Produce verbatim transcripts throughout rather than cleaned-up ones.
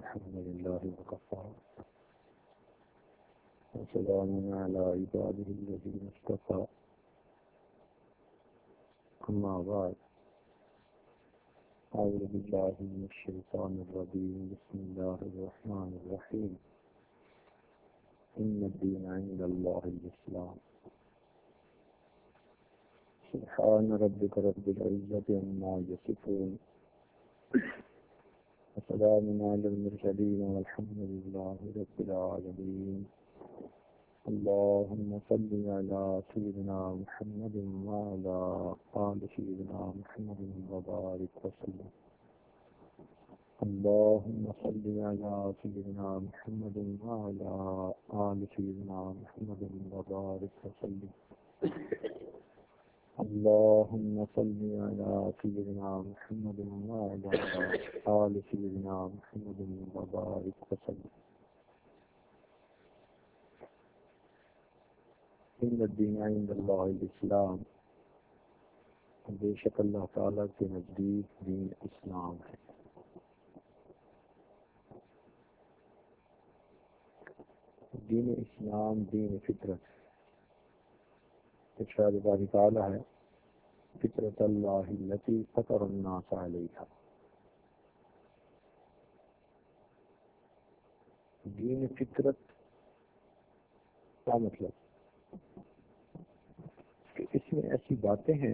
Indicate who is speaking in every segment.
Speaker 1: الحمد لله وكفى وسلام على عباده الذين اصطفى أما بعد أعوذ بالله من الشيطان الرجيم بسم الله الرحمن الرحيم إن الدين عند الله الإسلام سبحان ربك رب العزة عما يصفون وسلام على المرسلين والحمد لله رب العالمين اللهم صل على سيدنا محمد وعلى آل سيدنا محمد وبارك وسلم اللهم صل على سيدنا محمد وعلى آل سيدنا محمد وبارك وسلم اللهم صل على سيدنا محمد وعلى آل سيدنا محمد وبارك وسلم ان الدین عند اللہ الاسلام، بے شک اللہ تعالیٰ کے نزدیک دین اسلام ہے۔ دین اسلام دین فطرت ہے۔ ارشاد باری تعالیٰ ہے فطرت اللہ التی فطر الناس علیہا۔ دین فطرت کا مطلب کہ اس میں ایسی باتیں ہیں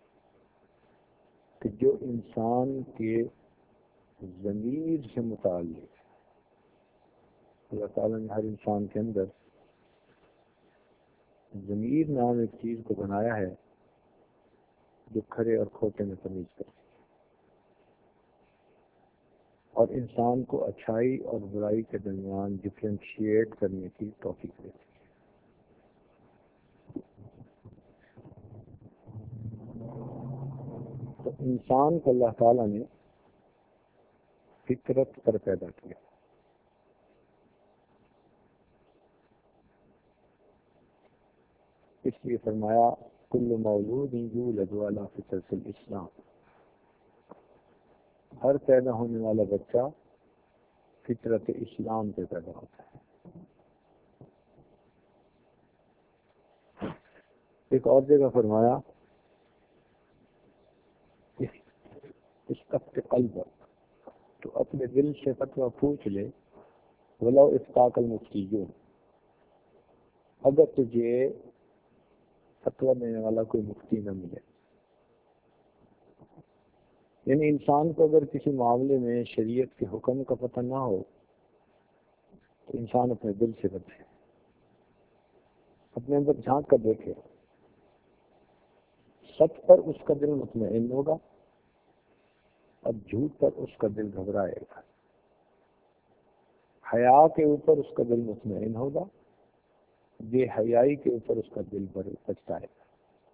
Speaker 1: کہ جو انسان کے ضمیر سے متعلق ہے۔ اللہ تعالیٰ نے ہر انسان کے اندر ضمیر نام ایک چیز کو بنایا ہے جو کھرے اور کھوٹے میں تمیز کرتی ہے اور انسان کو اچھائی اور برائی کے درمیان ڈفرینشیٹ کرنے کی توفیق دیتی ہے۔ تو انسان کو اللہ تعالیٰ نے فطرت پر پیدا کیا۔ اس لیے فرمایا کل مولود یولد علی فطرت الاسلام، ہر پیدا ہونے والا بچہ فطرت اسلام پہ پیدا ہوتا ہے۔ ایک اور جگہ فرمایا استفت قلبک، تو اپنے دل سے فتویٰ پوچھ لے، ولو افتاک المفتیون، اگر تجھے فتویٰ دینے والا کوئی مفتی نہ ملے۔ یعنی انسان کو اگر کسی معاملے میں شریعت کے حکم کا پتہ نہ ہو تو انسان اپنے دل سے بچے، اپنے اندر جھانک کر دیکھے۔ سچ پر اس کا دل مطمئن ہوگا اور جھوٹ پر اس کا دل گھبرائے گا۔ حیا کے اوپر اس کا دل مطمئن ہوگا، بے حیائی کے اوپر اس کا دل پچتائے گا۔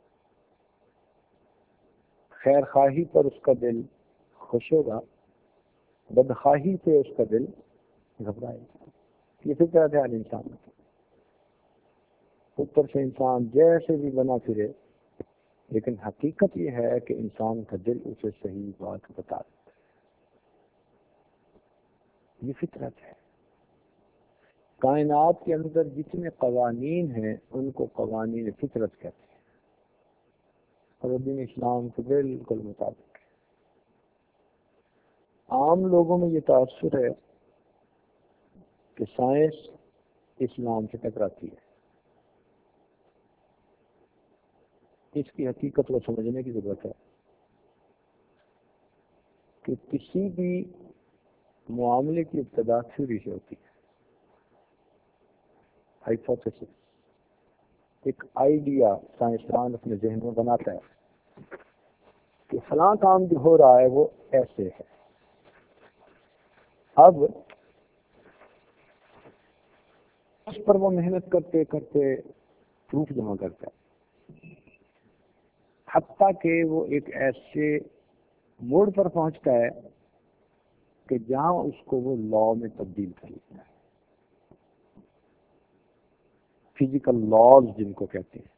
Speaker 1: خیر خواہی پر اس کا دل خوش ہوگا، بدخواہی پہ اس کا دل گھبرائے گا۔ یہ فطرت ہے انسان کی۔ اوپر سے انسان جیسے بھی بنا پھرے، لیکن حقیقت یہ ہے کہ انسان کا دل اسے صحیح بات بتا دیتا ہے۔ یہ فطرت ہے۔ کائنات کے اندر جتنے قوانین ہیں ان کو قوانین فطرت کہتے ہیں، اور دین اسلام کے بالکل مطابق ہے۔ عام لوگوں میں یہ تاثر ہے کہ سائنس اسلام سے ٹکراتی ہے۔ اس کی حقیقت کو سمجھنے کی ضرورت ہے کہ کسی بھی معاملے کی ابتدا تھیوری سے ہوتی ہے۔ ہائپوتھیسس، ایک آئیڈیا سائنسدان اپنے ذہن میں بناتا ہے کہ فلاں کام جو ہو رہا ہے وہ ایسے ہے۔ اب اس پر وہ محنت کرتے کرتے پروف جمع کرتا ہے، حتیٰ کہ وہ ایک ایسے موڑ پر پہنچتا ہے کہ جہاں اس کو وہ لا میں تبدیل کر لیتا ہے، فزیکل لاز جن کو کہتے ہیں۔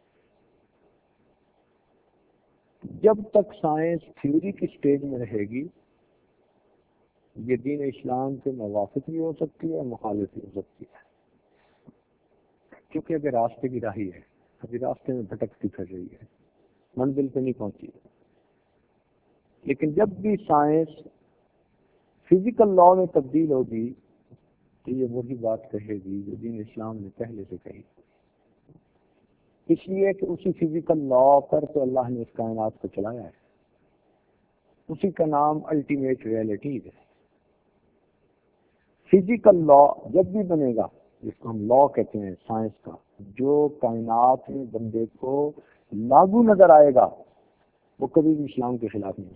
Speaker 1: جب تک سائنس تھیوری کی سٹیج میں رہے گی یہ دین اسلام کے موافق بھی ہو سکتی ہے، مخالف بھی ہو سکتی ہے، کیونکہ اگر راستے کی راہی ہے، ابھی راستے میں بھٹکتی پھر رہی ہے، منزل پہ نہیں پہنچی۔ لیکن جب بھی سائنس فزیکل لا میں تبدیل ہوگی تو یہ وہی بات کہے گی جو دین اسلام نے پہلے سے کہی، اس لیے کہ اسی فزیکل لا پر تو اللہ نے اس کائنات کو چلایا ہے، اسی کا نام الٹیمیٹ ریئلٹی ہے۔ فزیکل لا جب بھی بنے گا، جس کو ہم لا کہتے ہیں سائنس کا، جو کائنات میں بندے کو لاگو نظر آئے گا وہ کبھی بھی اسلام کے خلاف نہیں۔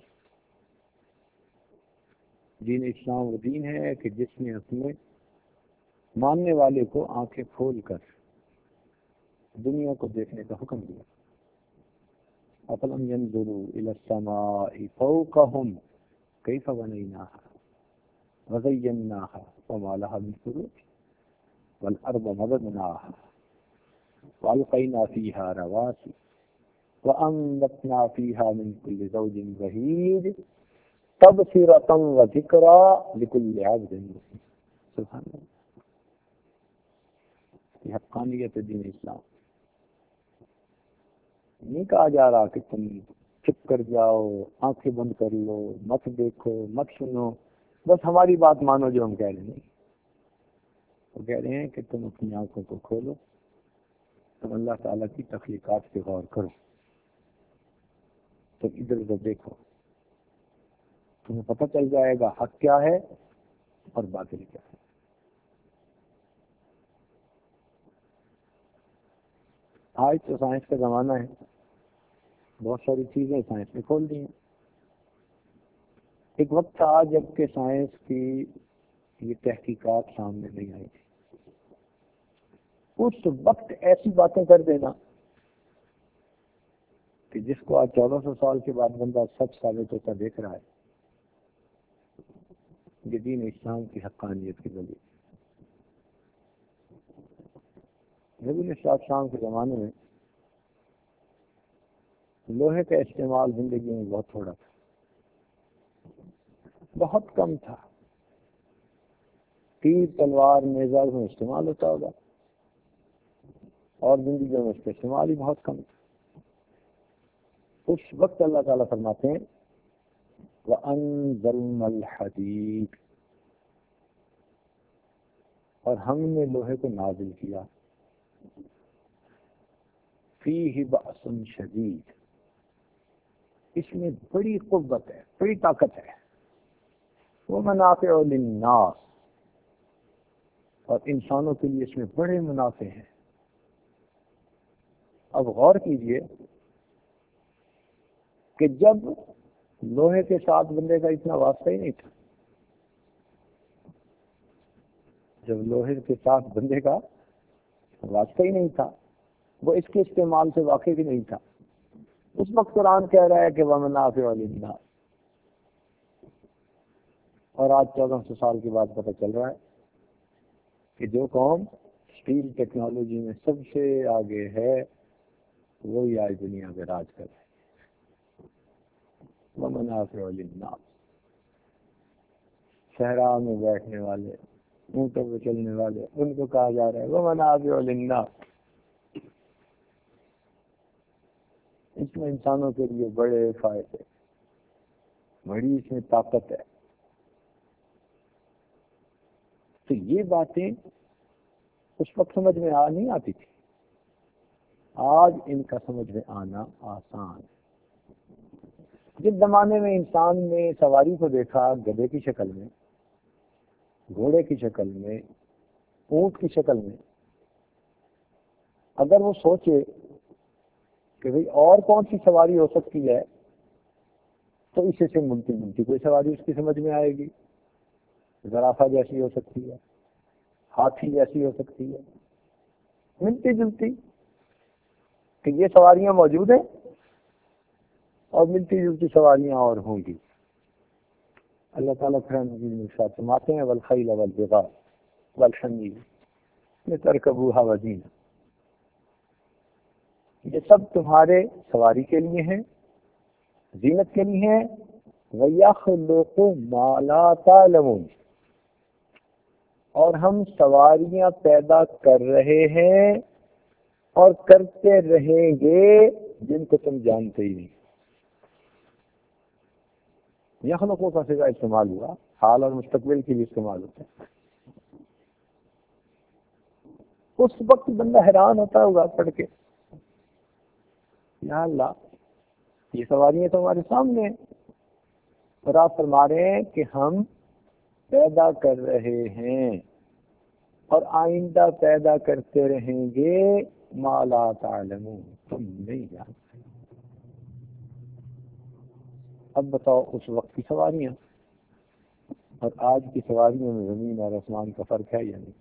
Speaker 1: دین اسلام وہ دین ہے کہ جس نے اپنے ماننے والے کو آنکھیں کھول کر دنیا کو دیکھنے کا حکم دیا۔ أَفَلَمْ يَنْظُرُوا إِلَى السَّمَاءِ فَوْقَهُمْ كَيْفَ بَنَيْنَاهَا وَزَيَّنَّاهَا وَمَا لَهَا مِنْ فُرُوجٍ وَالْأَرْضَ مَدَدْنَاهَا وَأَلْقَيْنَا فِيهَا رَوَاسِيَ وَأَنبَتْنَا فِيهَا مِنْ كُلِّ زَوْجٍ بَهِيجٍ تَبْصِرَةً وَذِكْرَىٰ لِكُلِّ عَبْدٍ مُنِيبٍ۔ سبحان اللہ، یہ حقانیت دین اسلام۔ نہیں کہا جا رہا کہ تم چپ کر جاؤ، آنکھیں بند کر لو، مت دیکھو، مت سنو، بس ہماری بات مانو جو ہم کہہ رہے ہیں۔ وہ کہہ رہے ہیں کہ تم اپنی آنکھوں کو کھولو، تم اللہ تعالیٰ کی تخلیقات پہ غور کرو، تم ادھر ادھر دیکھو، تمہیں پتہ چل جائے گا حق کیا ہے اور باطل کیا ہے۔ آج تو سائنس کا زمانہ ہے، بہت ساری چیزیں سائنس نے کھول دی ہیں۔ ایک وقت تھا جب کہ سائنس کی یہ تحقیقات سامنے نہیں آئی تھی، اس وقت ایسی باتیں کر دینا کہ جس کو آج چودہ سو سال کے بعد بندہ سچ ثابت ہوتا دیکھ رہا ہے، یہ دین اسلام کی حقانیت کی دلیل۔ نبی علیہ السلام کے زمانے میں لوہے کا استعمال زندگی میں بہت تھوڑا تھا، بہت کم تھا۔ تیر، تلوار، نیزہ میں استعمال ہوتا ہوگا اور زندگی میں اس کا استعمال ہی بہت کم تھا۔ اس وقت اللہ تعالیٰ فرماتے ہیں وَأَنزَلْنَا الْحَدِيدَ، اور ہم نے لوہے کو نازل کیا، فِيهِ بَأْسٌ شَدِيدٌ، اس میں بڑی قوت ہے، بڑی طاقت ہے، وَمَنَافِعُ لِلنَّاسِ، اور انسانوں کے لیے اس میں بڑے منافع ہیں۔ اب غور کیجئے کہ جب لوہے کے ساتھ بندے کا اتنا واسطہ ہی نہیں تھا، جب لوہے کے ساتھ بندے کا واسطہ ہی نہیں تھا، وہ اس کے استعمال سے واقف ہی نہیں تھا، اس وقت قرآن کہہ رہا ہے کہ وَمَنَافِعُ لِلنَّاسِ، اور آج چودہ سو سال کے بعد پتہ چل رہا ہے کہ جو قوم اسٹیل ٹیکنالوجی میں سب سے آگے ہے وہی آج دنیا پہ راج کر رہے ہیں۔ وَمَنَافِعُ لِلنَّاسِ، صحرا میں بیٹھنے والے، اونٹوں پہ چلنے والے، ان کو کہا جا رہا ہے وَمَنَافِعُ لِلنَّاسِ، اس میں انسانوں کے لیے بڑے فائدے، بڑی اس میں طاقت ہے۔ تو یہ باتیں اس وقت سمجھ میں آ نہیں آتی تھی، آج ان کا سمجھ میں آنا آسان ہے۔ جس زمانے میں انسان نے سواری کو دیکھا گدھے کی شکل میں، گھوڑے کی شکل میں، اونٹ کی شکل میں، اگر وہ سوچے کہ بھئی اور کون سی سواری ہو سکتی ہے تو اسے سے ملتی ملتی کوئی سواری اس کی سمجھ میں آئے گی، زرافہ جیسی ہو سکتی ہے، ہاتھی جیسی ہو سکتی ہے، ملتی جلتی، کہ یہ سواریاں موجود ہیں اور ملتی جلتی سواریاں اور ہوں گی۔ اللہ تعالیٰ قرآن مجید میں ارشاد فرماتے ہیں والخیل والبغال والحمیر لترکبوها وزینہ، یہ سب تمہارے سواری کے لیے ہیں، زینت کے لیے ہیں، وَيَخْلُقُ مَا لَا تَعْلَمُونَ، اور ہم سواریاں پیدا کر رہے ہیں اور کرتے رہیں گے جن کو تم جانتے ہی نہیں۔ یخلقوں کا صیغہ استعمال ہوا، حال اور مستقبل کے لیے استعمال ہوتا ہے۔ اس وقت بندہ حیران ہوتا ہوگا پڑھ کے، یا اللہ یہ سواریاں تو ہمارے سامنے ہیں، اور آپ فرما رہے ہیں کہ ہم پیدا کر رہے ہیں اور آئندہ پیدا کرتے رہیں گے، ما لا تعلمون، تم نہیں جانتے۔ اب بتاؤ اس وقت کی سواریاں اور آج کی سواریوں میں زمین اور آسمان کا فرق ہے یا نہیں؟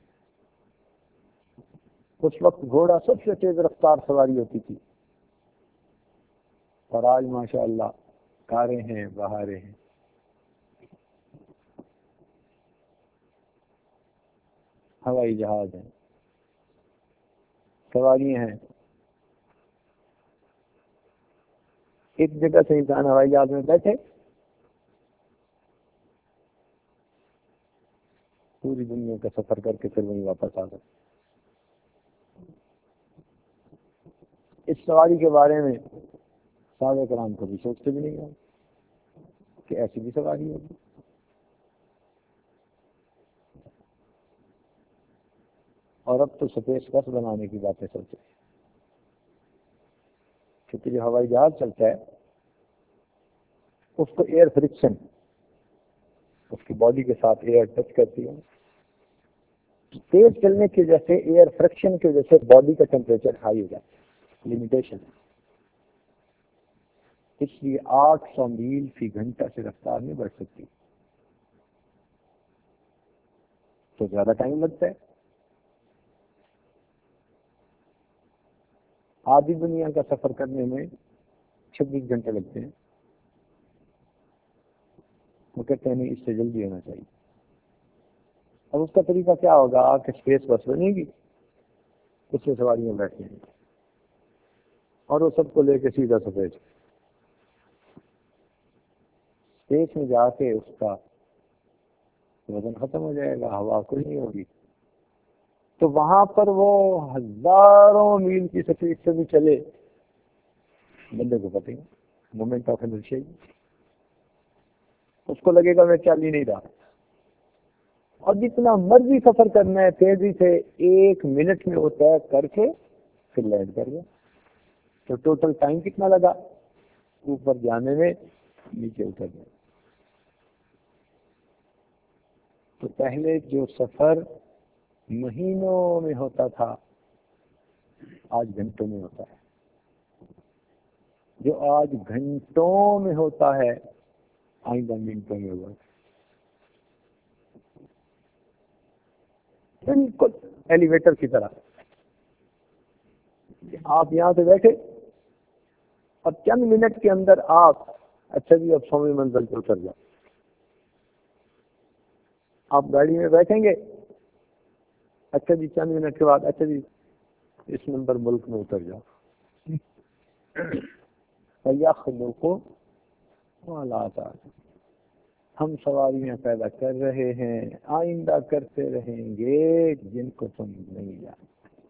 Speaker 1: اس وقت گھوڑا سب سے تیز رفتار سواری ہوتی تھی، اور آج ماشاء اللہ کاریں ہیں، بہاریں ہیں۔ ہوائی جہاز ہیں، سواریاں ہیں۔ ایک جگہ سے انسان ہوائی جہاز میں بیٹھے پوری دنیا کا سفر کر کے پھر وہیں واپس آ گئے۔ اس سواری کے بارے میں صحابہ کرام کبھی سوچتے بھی نہیں ہیں کہ ایسی بھی سواری ہوگی۔ اور اب تو سپیس بس بنانے کی باتیں سوچ رہے ہیں، کیونکہ جو ہوائی جہاز چلتا ہے اس کو ایئر فرکشن اس کی باڈی کے ساتھ ایئر ٹچ کرتی ہے، تیز چلنے کی وجہ سے ایئر فرکشن کی وجہ سے باڈی کا ٹیمپریچر ہائی ہو جاتا ہے، لمیٹیشن، اس لیے آٹھ سو میل فی گھنٹہ سے رفتار نہیں بڑھ سکتی، تو زیادہ ٹائم لگتا ہے۔ آدھی دنیا کا سفر کرنے میں چھبیس گھنٹے لگتے ہیں، وہ کہتے ہیں نہیں اس سے جلدی ہونا چاہیے۔ اب اس کا طریقہ کیا ہوگا کہ اسپیس بس بنے گی، اس سے سواریاں بیٹھیں گی اور وہ سب کو لے کے سیدھا سفید اسپیس میں جا کے اس کا وزن ختم ہو جائے گا، ہوا کوئی نہیں ہوگی، تو وہاں پر وہ ہزاروں میل کی سفید سے بھی چلے، بندے کو پتہ نہیں، مومنٹ آف انرشیا، اس کو لگے گا میں چل ہی نہیں رہا، اور جتنا مرضی سفر کرنا ہے تیزی سے ایک منٹ میں وہ طے کر کے پھر لینڈ کر گیا۔ تو ٹوٹل ٹائم کتنا لگا اوپر جانے میں، نیچے اترنے میں؟ تو پہلے جو سفر مہینوں میں ہوتا تھا آج گھنٹوں میں ہوتا ہے، جو آج گھنٹوں میں ہوتا ہے آئندہ منٹوں میں ہوگا، بالکل ایلیویٹر کی طرح۔ آپ یہاں سے بیٹھے اور چند منٹ کے اندر آپ اچھا جی اب سویں منزل پر اتر جاؤ، آپ گاڑی میں بیٹھیں گے، اچھا جی چند منٹ کے بعد اچھا جی اس نمبر ملک میں اتر جاؤ۔ فَيَخْلُقُ مَا لَا تَعْلَمُونَ، ہم سواریاں پیدا کر رہے ہیں، آئندہ کرتے رہیں گے جن کو تم نہیں جانتے۔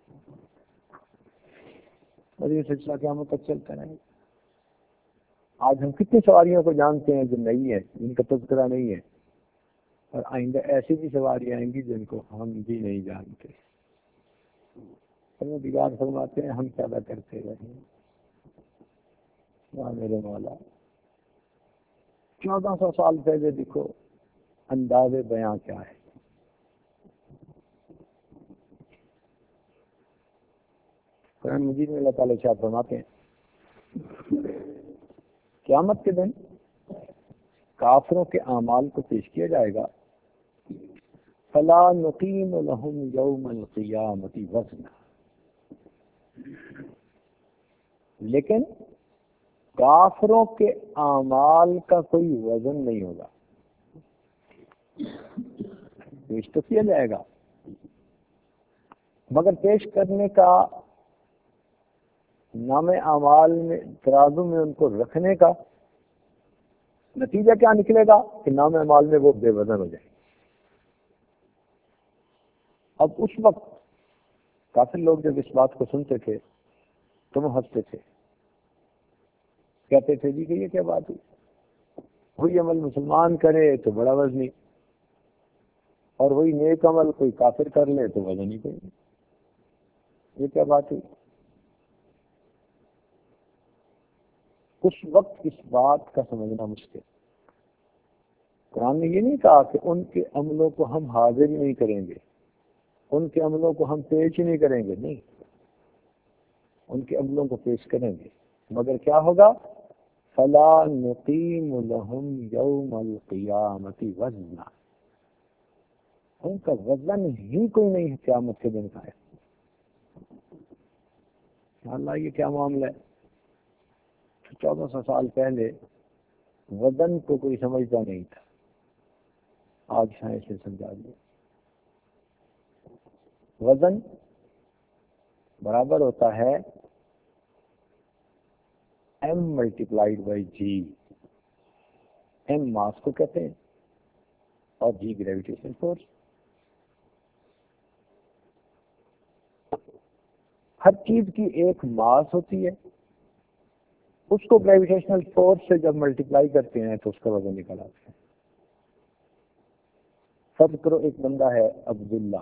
Speaker 1: اور یہ سلسلہ قیامت تک چلتا رہے گا۔ آج ہم کتنی سواریوں کو جانتے ہیں جو نہیں ہے، جن کا تذکرہ نہیں ہے، اور آئندہ ایسی بھی سواریاں آئیں گی جن کو ہم بھی نہیں جانتے۔ پروردگار فرماتے ہیں ہم پیدا کرتے رہیں۔ یا میرے مولا، چودہ سو سال پہلے دیکھو انداز بیاں کیا ہے۔ قرآن مجید میں اللہ تعالیٰ ارشاد فرماتے ہیں قیامت کے دن کافروں کے اعمال کو پیش کیا جائے گا، فلا نقیم لهم یوم القیامت وزنا، لیکن کافروں کے اعمال کا کوئی وزن نہیں ہوگا، پیش تو کیا جائے گا مگر پیش کرنے کا، نام اعمال میں ترازو میں ان کو رکھنے کا نتیجہ کیا نکلے گا کہ نام اعمال میں وہ بے وزن ہو جائے. اب اس وقت کافر لوگ جب اس بات کو سنتے تھے تو وہ ہنستے تھے، کہتے تھے جی کہ یہ کیا بات ہوئی، وہی عمل مسلمان کرے تو بڑا وزنی، اور وہی نیک عمل کوئی کافر کر لے تو وزن ہی کوئی نہیں، یہ کیا بات ہوئی. اس وقت اس بات کا سمجھنا مشکل. قرآن نے یہ نہیں کہا کہ ان کے عملوں کو ہم حاضر ہی نہیں کریں گے، ان کے عملوں کو ہم پیش ہی نہیں کریں گے، نہیں، ان کے عملوں کو پیش کریں گے، مگر کیا ہوگا؟ فلا نقیم لهم یوم القیامت وزنا، ان کا وزن ہی کوئی نہیں ہے قیامت کے دن کا ہے. اللہ یہ کیا معاملہ ہے؟ چودہ سو سال پہلے وزن کو کوئی سمجھتا نہیں تھا، آج سائنس نے سمجھا دیا. وزن برابر ہوتا ہے M multiplied by G. M mass کو کہتے ہیں اور جی گریویٹیشن فورس. ہر چیز کی ایک ماس ہوتی ہے، اس کو گریویٹیشنل فورس سے جب ملٹیپلائی کرتے ہیں تو اس کا وزن نکل آتا ہے. فرض کرو ایک بندہ ہے عبداللہ،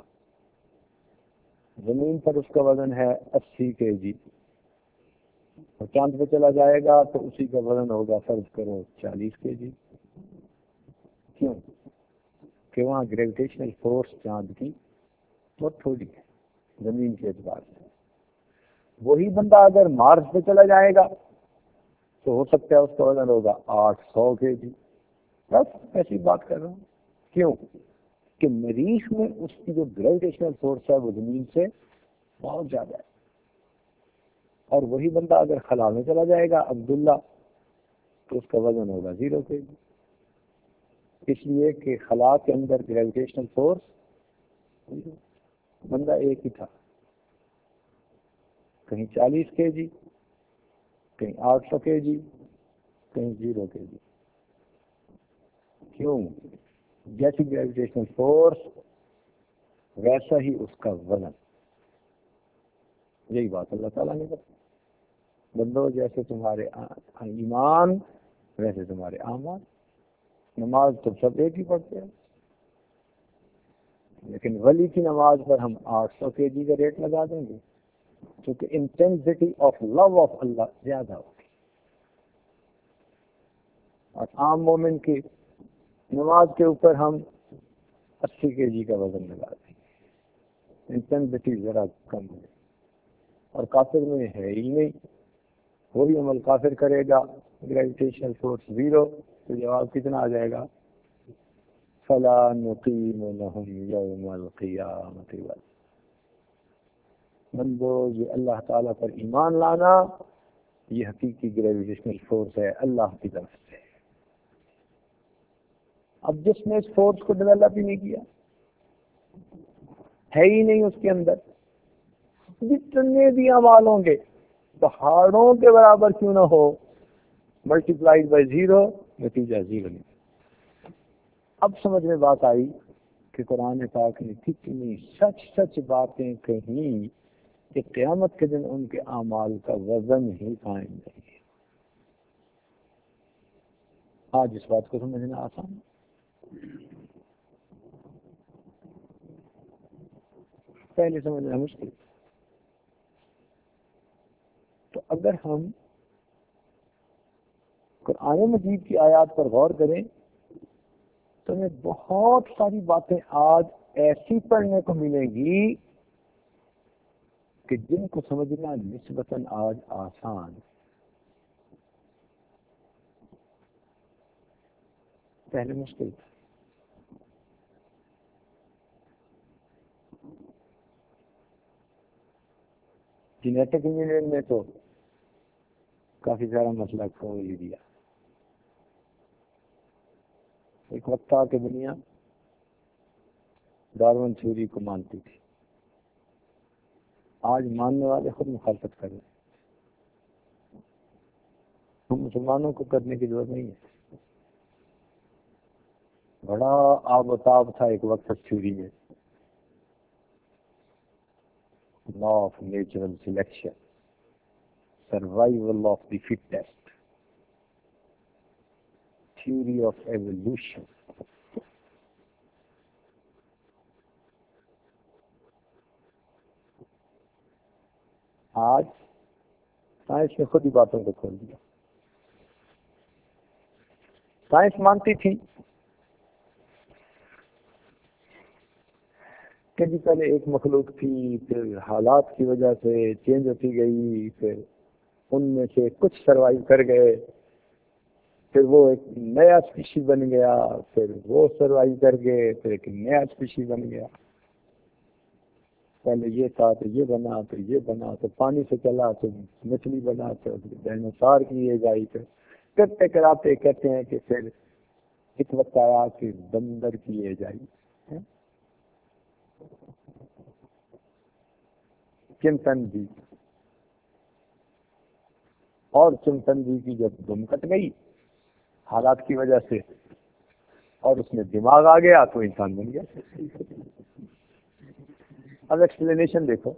Speaker 1: زمین پر اس کا وزن ہے اسی کے جی، اور چاند پہ چلا جائے گا تو اسی کا وزن ہوگا فرض کرو چالیس کے جی. کیوں؟ کہ وہاں گریویٹیشنل فورس چاند کی بہت تھوڑی ہے زمین کے اعتبار سے. وہی بندہ اگر مارس پہ چلا جائے گا تو ہو سکتا ہے اس کا وزن ہوگا آٹھ سو کے جی. بس ایسی بات کر رہا ہوں. کیوں؟ کہ مریخ میں اس کی جو گریویٹیشنل فورس ہے وہ زمین سے بہت زیادہ ہے. اور وہی بندہ اگر خلا میں چلا جائے گا عبداللہ تو اس کا وزن ہوگا زیرو کے جی. اس لیے کہ خلا کے اندر گریویٹیشنل فورس، بندہ ایک ہی تھا، کہیں چالیس کے جی، کہیں آٹھ سو کے جی، کہیں زیرو کے جی. کیوں؟ جیسی گریویٹیشنل فورس ویسا ہی اس کا وزن. یہی بات اللہ تعالیٰ نے کہا بندو جیسے تمہارے ایمان ویسے تمہارے اعمال. نماز تو سب ایک ہی پڑھتے ہیں، لیکن ولی کی نماز پر ہم آٹھ سو کے جی کا ریٹ لگا دیں گے کیونکہ انٹینسٹی آف لو آف اللہ زیادہ ہوگی. اور عام مومن کی نماز کے اوپر ہم اسی کے جی کا وزن لگا دیں گے، انٹینسٹی ذرا کم ہے. اور کافر میں ہے ہی نہیں، وہی عمل کافر کرے گا گریویٹیشنل فورس زیرو، تو جواب کتنا آ جائے گا؟ فلا نقیم لهم یوم القیامت وزنا. بندو یہ اللہ تعالیٰ پر ایمان لانا یہ حقیقی گریویٹیشنل فورس ہے اللہ کی طرف سے. اب جس نے اس فورس کو ڈیولپ ہی نہیں کیا، ہے ہی نہیں اس کے اندر، جتنے بھی اعمال ہوں گے پہاڑوں کے برابر کیوں نہ ہو، ملٹی پلائڈ بائی زیرو، نتیجہ زیرو نہیں. اب سمجھ میں بات آئی کہ قرآن پاک نے کتنی سچ سچ باتیں کہیں کہ قیامت کے دن ان کے اعمال کا وزن ہی قائم نہیں ہے. آج اس بات کو سمجھنا آسان ہے، پہلے سمجھنا مشکل. تو اگر ہم قرآن مجید کی آیات پر غور کریں تو ہمیں بہت ساری باتیں آج ایسی پڑھنے کو ملیں گی کہ جن کو سمجھنا نسبتاً آج آسان، پہلے مشکل تھا. جینیٹک انجینئرنگ میں تو کافی سارا مسئلہ کھول ہی دیا. ایک وقت تھا کہ دنیا ڈارون تھیوری کو مانتی تھی، آج ماننے والے خود مخالفت کر رہے ہیں. ہم مسلمانوں کو کرنے کی ضرورت نہیں ہے. بڑا آب و تاب تھا ایک وقت تھیوری میں، law of natural selection, survival of the fittest, theory of evolution. آج سائنس نے خود ہی باتوں کو کھول دیا. سائنس مانتی تھی کہ جی پہلے ایک مخلوق تھی، پھر حالات کی وجہ سے چینج ہوتی گئی، پھر ان میں سے کچھ سروائیو کر گئے، پھر وہ ایک نیا اسپیشی بن گیا، پھر وہ سروائیو کر گئے، پھر ایک نیا اسپیشی بن گیا. پہلے یہ تھا تو یہ بنا، تو یہ بنا، تو پانی سے چلا تو مچھلی بنا، تو ڈائنوسار کی یہ گئی، پھر کرتے کراتے کہتے ہیں کہ پھر ایک وقت آیا کہ بندر کی یہ جائی، چمپینزی، اور چمپینزی کی جب دم کٹ گئی حالات کی وجہ سے اور اس میں دماغ آ گیا تو انسان بن گیا. اب ایکسپلینیشن دیکھو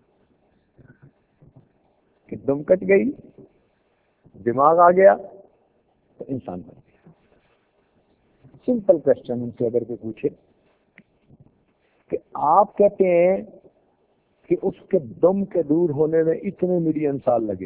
Speaker 1: کہ دم کٹ گئی، دماغ آ گیا تو انسان بن گیا. سمپل کوشچن ان سے اگر کوئی پوچھے کہ آپ کہتے ہیں کہ اس کے دم کے دور ہونے میں اتنے ملین سال لگے،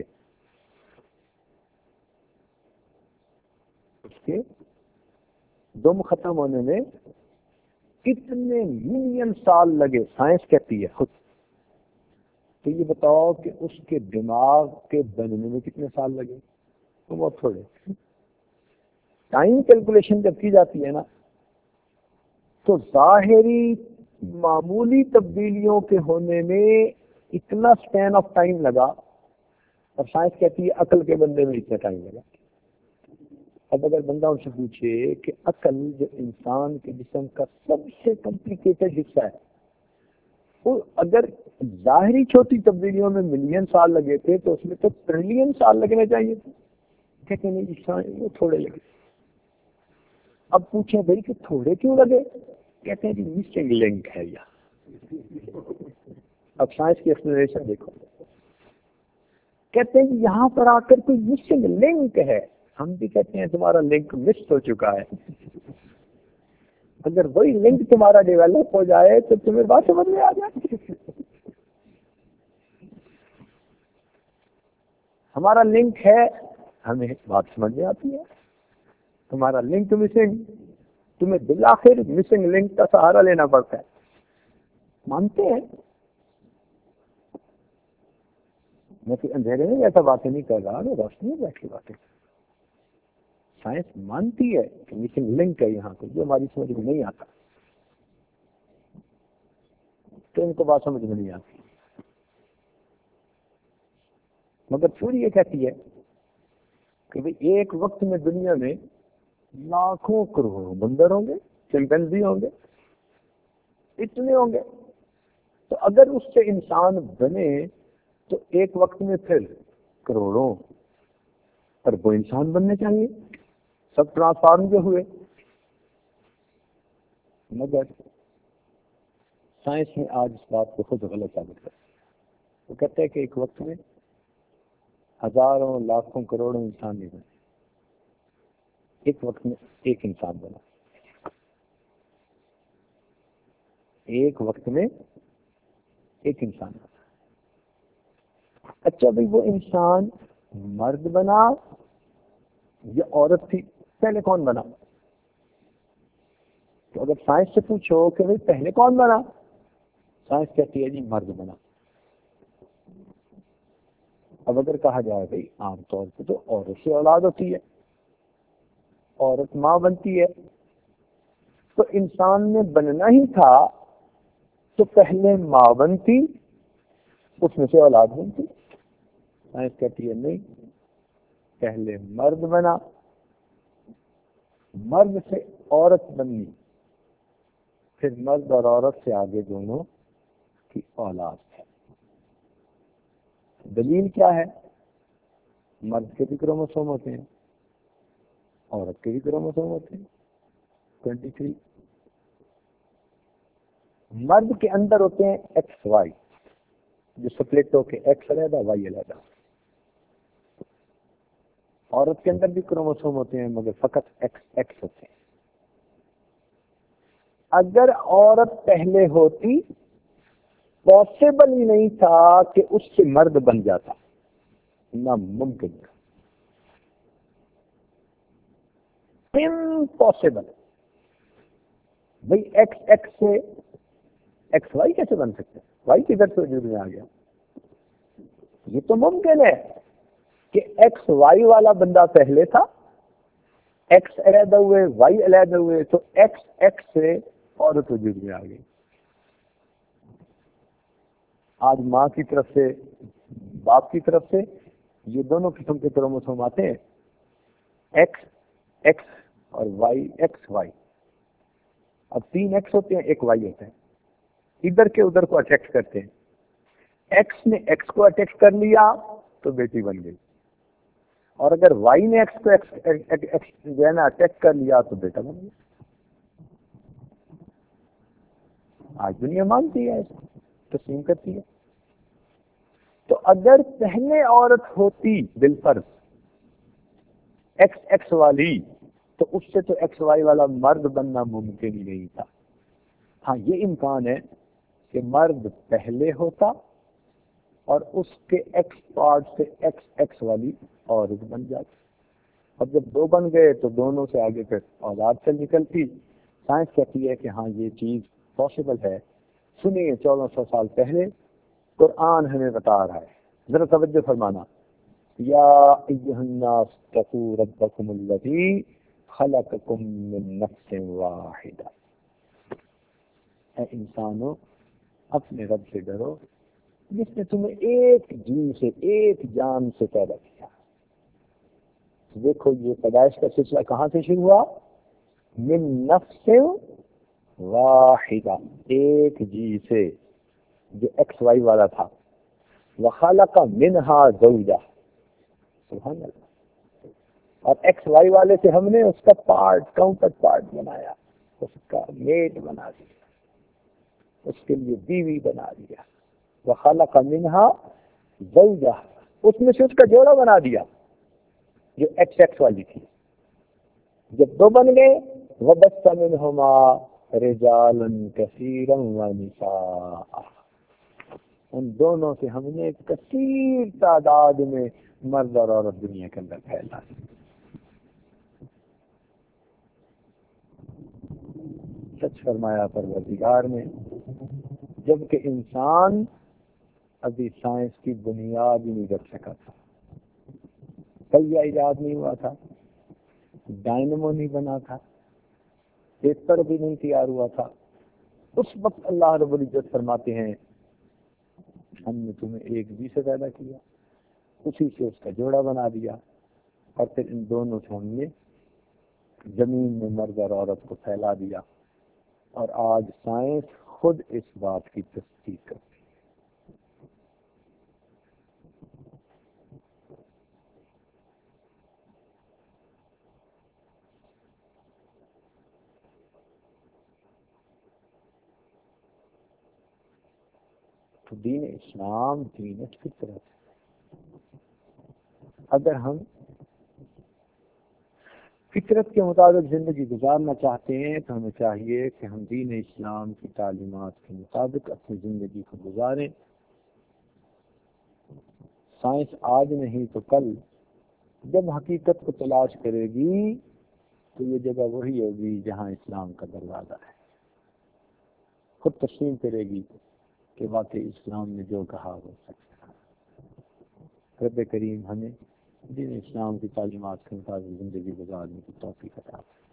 Speaker 1: اس کے دم ختم ہونے میں کتنے ملین سال لگے، سائنس کہتی ہے خود. تو یہ بتاؤ کہ اس کے دماغ کے بننے میں کتنے سال لگے؟ تو بہت تھوڑے. ٹائم کیلکولیشن جب کی جاتی ہے نا تو ظاہری معمولی تبدیلیوں کے ہونے میں اتنا سپین آف ٹائم لگا، اور سائنس کہتی ہے عقل کے بندے میں اتنا ٹائم لگا. اب اگر بندہ ان سے پوچھے کہ عقل جو انسان کے جسم کا سب سے کمپلیکیٹڈ حصہ ہے، وہ اگر ظاہری چھوٹی تبدیلیوں میں ملین سال لگے تھے تو اس میں تو ٹریلین سال لگنے چاہیے تھے. کہتے ہیں جی وہ تھوڑے لگے. اب پوچھیں بھائی کہ تھوڑے کیوں لگے؟ کہتے ہیں جی مسنگ لنک ہے یہاں. اب سائنس کی ایکسپلینیشن دیکھو، کہتے ہیں کہ یہاں پر آ کر کوئی مسنگ لنک ہے. ہم بھی کہتے ہیں تمہارا لنک مس ہو چکا ہے. اگر وہی لنک تمہارا ڈیولپ ہو جائے تو تمہیں بات سمجھ میں آ جائے. ہمارا لنک ہے، ہمیں بات سمجھ میں آتی ہے. تمہارا لنک مسنگ، تمہیں بالآخر مسنگ لنک کا سہارا لینا پڑتا ہے. مانتے ہیں؟ میں کہ اندھیرے میں ایسا باتیں نہیں کر رہا، میں روشنی میں بیٹھ کے باتیں. سائنس مانتی ہے کہ مسنگ لنک ہے یہاں کو، جو ہماری سمجھ میں نہیں آتا تو ان کو بات سمجھ میں نہیں آتی. مگر پوری یہ کہتی ہے کہ بھئی ایک وقت میں دنیا میں لاکھوں کروڑوں بندر ہوں گے، چمپینزی ہوں گے، اتنے ہوں گے. تو اگر اس سے انسان بنے تو ایک وقت میں پھر کروڑوں اربوں انسان بننے چاہیے، سب ٹرانسفارم جو ہوئے. مگر سائنس نے آج اس بات کو خود غلط ثابت کر. وہ کہتے ہیں کہ ایک وقت میں ہزاروں لاکھوں کروڑوں انسان نہیں بنے، ایک وقت میں ایک انسان بنا. ایک وقت میں ایک انسان بنا. اچھا بھائی وہ انسان مرد بنا یا عورت تھی؟ پہلے کون بنا؟ تو اگر سائنس سے پوچھو کہ بھائی پہلے کون بنا، سائنس کہتی ہے جی مرد بنا. اب اگر کہا جائے بھائی عام طور پہ تو عورت سے اولاد ہوتی ہے، عورت ماں بنتی ہے، تو انسان نے بننا ہی تھا تو پہلے ماں بنتی، اس میں سے اولاد بنتی. سائنس کہتی ہے نہیں، پہلے مرد بنا، مرد سے عورت بنی، پھر مرد اور عورت سے آگے دونوں کی اولاد ہے. دلیل کیا ہے؟ مرد کے بھی کروموسوم ہوتے ہیں، عورت کے بھی کروموسوم ہوتے ہیں. Twenty three. مرد کے اندر ہوتے ہیں ایکس وائی جو سپلٹ ہو کے ایکس علیحدہ وائی علیحدہ. عورت کے اندر بھی کروموسوم ہوتے ہیں مگر فقط ایکس ایکس ہوتے ہیں. اگر عورت پہلے ہوتی پاسبل ہی نہیں تھا کہ اس سے مرد بن جاتا, ناممکن تھا, امپاسبل. بھائی ایکس ایکس سے ایکس وائی کیسے بن سکتے ہیں؟ وائی کدھر سے وجود میں آ گیا؟ یہ تو ممکن ہے کہ ایکس وائی والا بندہ پہلے تھا, ایکس علیحدہ ہوئے وائی علیحدہ ہوئے تو ایکس ایکس سے عورت وجود میں آ گئی. آج ماں کی طرف سے باپ کی طرف سے یہ دونوں قسم کے کروموسوم آتے ہیں, ایکس ایکس اور وائی ایکس وائی. اب تین ایکس ہوتے ہیں, ایک وائی ہوتا ہے, ادھر کے ادھر کو اٹیکٹ کرتے ہیں. ایکس نے ایکس کو اٹیکٹ کر لیا تو بیٹی بن گئی, اور اگر وائی نے ایکس کو ایکس جو ہے نا اٹیک کر لیا تو بیٹا بن گیا. آج دنیا مانتی ہے, تسلیم کرتی ہے. تو اگر پہلے عورت ہوتی بالفرض ایکس ایکس والی تو اس سے تو ایکس وائی والا مرد بننا ممکن ہی نہیں تھا. ہاں یہ امکان ہے کہ مرد پہلے ہوتا اور اس کے ایکس پارٹ سے ایکس ایکس والی عورت بن جاتی. اب جب دو بن گئے تو دونوں سے آگے پھر اولاد سے نکلتی. سائنس کہتی ہے کہ ہاں یہ چیز پاسبل ہے. سنیے چودہ سو سال پہلے قرآن ہمیں بتا رہا ہے, ذرا توجہ فرمانا. یا ایھا الناس اتقوا ربکم الذی خلقکم من نفس واحدہ. اے انسانوں اپنے رب سے ڈرو جس نے تمہیں ایک جی سے ایک جان سے پیدا کیا. دیکھو یہ پیدائش کا سلسلہ کہاں سے شروع ہوا؟ من نفس واحدہ, ایک جی سے جو ایکس وائی والا تھا. وخلق منہا زوجہ, سبحان اللہ. اور ایکس وائی والے سے ہم نے اس کا پارٹ کاؤنٹر پارٹ بنایا, اس کا میٹ بنا دیا, اس کے لیے بیوی بنا دیا. وخلق منہا زوجہ, اس میں سے اس کا جوڑا بنا دیا جو ایکس ایکس والی تھی. جب دو بن گئے وبث منہما رجالا کثیرا ونساء, ان دونوں سے ہم نے کثیر تعداد میں مرد اور عورت دنیا کے اندر پھیلا دی. سچ فرمایا پروردگار نے, جبکہ انسان ابھی سائنس کی بنیاد ہی نہیں رکھ سکا تھا. پہیا ایجاد نہیں ہوا تھا, ڈائنمو نہیں بنا تھا, پیپر بھی نہیں تیار ہوا تھا. اس وقت اللہ رب العزت فرماتے ہیں ہم نے تمہیں ایک جی سے پیدا کیا, اسی سے اس کا جوڑا بنا دیا, اور پھر ان دونوں سے ہم نے زمین میں مرد اور عورت کو پھیلا دیا. اور آج سائنس خود اس بات کی تصدیق کرتی ہے. تو دین اسلام دین فطرت. اگر ہم فطرت کے مطابق زندگی گزارنا چاہتے ہیں تو ہمیں چاہیے کہ ہم دین اسلام کی تعلیمات کے مطابق اپنی زندگی کو گزاریں. سائنس آج نہیں تو کل جب حقیقت کو تلاش کرے گی تو یہ جگہ وہی ہوگی جہاں اسلام کا دروازہ ہے. خود تسلیم کرے گی کہ واقعی اسلام نے جو کہا وہ سچ ہے. رب کریم ہمیں دین اسلام کی تعلیمات کے مطابق زندگی گزارنے کی توفیق عطا فرمائے.